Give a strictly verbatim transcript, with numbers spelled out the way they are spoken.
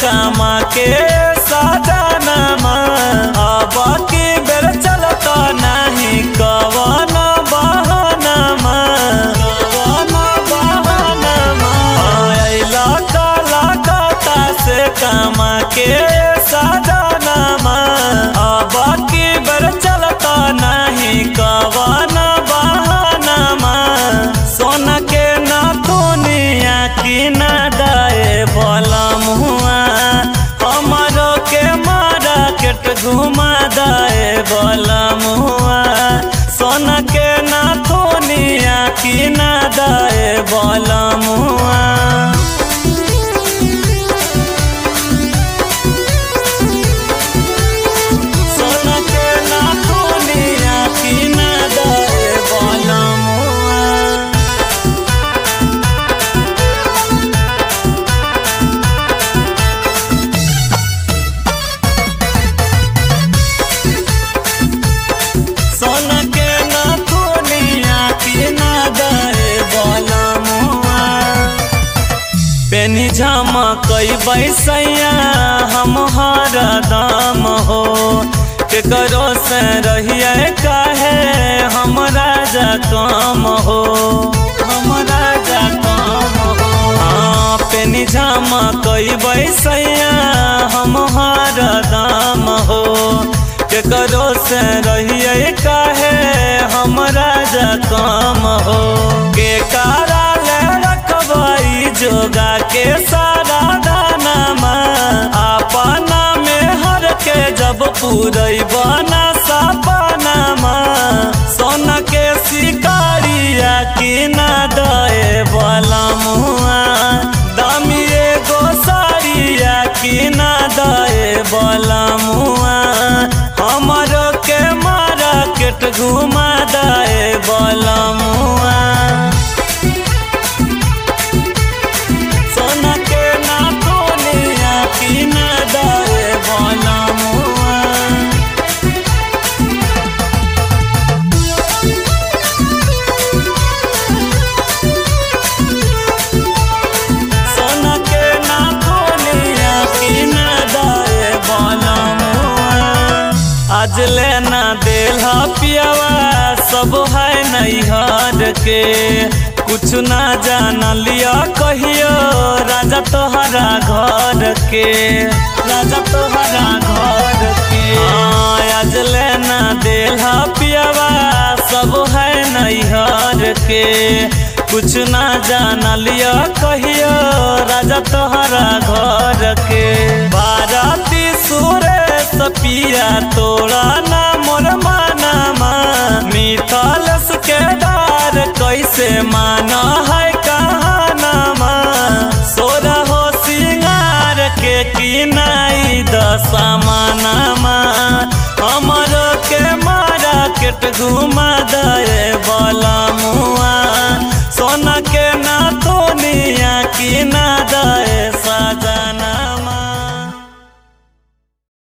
कमा के सजनमा अब की बेर चलता नहीं कवन बहनमा कवन बहनमा अइला कलकत्ता से कमा के सजनमा अब की बेर चलता नहीं कवन बहनमा सोना के ना दुनिया की ना दाए बलम हुआ हमारो के मार्केट घुमा दाए बलम हुआ सोना के ना दुनिया की ना दाए बलम हुआ सोना के ना दुनिया की ना दाए बलम हुआ सोना के ना दुनिया की ना दाए बलम हुआ पेनी झमकई बैसैया हम हरदम हो केकरो से रहिए काहे हम राजा कम हो हम राजा कम हो हाँ पेनी झमकई बैसैया हम हरदम हो केकरो से रहिए काहे हम राजा कम हो के कारा ले रखबई जोगा के सारा दानमा अपना में हर के जब पूरई बना सपनामा सोना के शिकारिया की ना दए बलम हुआ दामी एगो साड़िया की ना दए बलम हुआ हमारो के मार्केट घुमा दाए बलम हुआ सोना के ना दुनिया की ना दाए बलम हुआ सोना के ना दुनिया की ना दाए बलम हुआ आज लेना दिल पियावा सब है नैहर के कुछ ना जान लिया कहियो राजा तोहरा घर के राजा तोहरा घर के हाँ आज लेना दिल पियावा सब है नैहर के कुछ ना जान लिया कहियो राजा तोहरा घर के भारती सुरेश पिया तोड़ा ना मोर मानमा मिथालस के डार कैसे माना है कहानमा सोरा हो सिंगार के किनाई दसमानमा हमरो के मार्केट घुमा दे बलम